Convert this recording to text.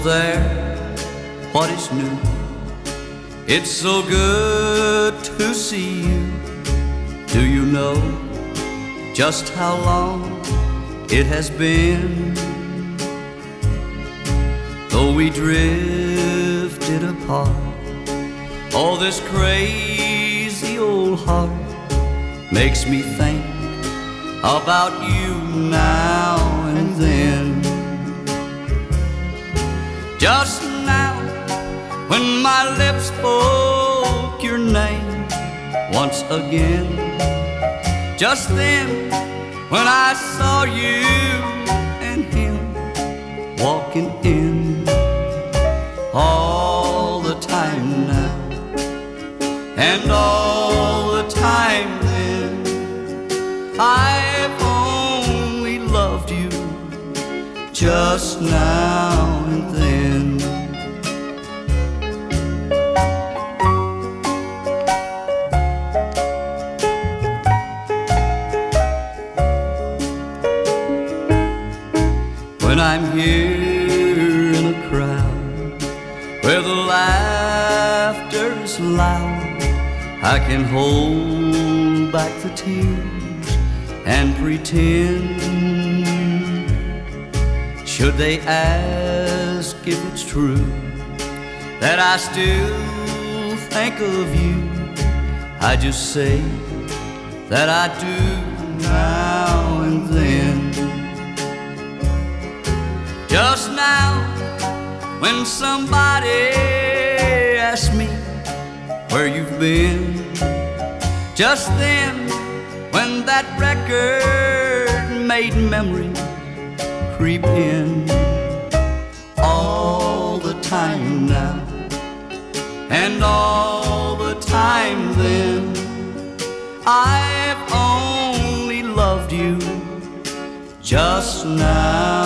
there? What is new? It's so good to see you. Do you know just how long it has been? Though we drifted apart, all this crazy old heart makes me think about you now and then. Just now, when my lips spoke your name once again, just then, when I saw you and him walking in, all the time now, and all the time then, I've only loved you just now and then. When I'm here in a crowd where the laughter is loud, I can hold back the tears and pretend. Should they ask if it's true that I still think of you, I just say that I do now and then. Just now, when somebody asks me where you've been, just then, when that record made memory creep in, all the time now, and all the time then, I've only loved you just now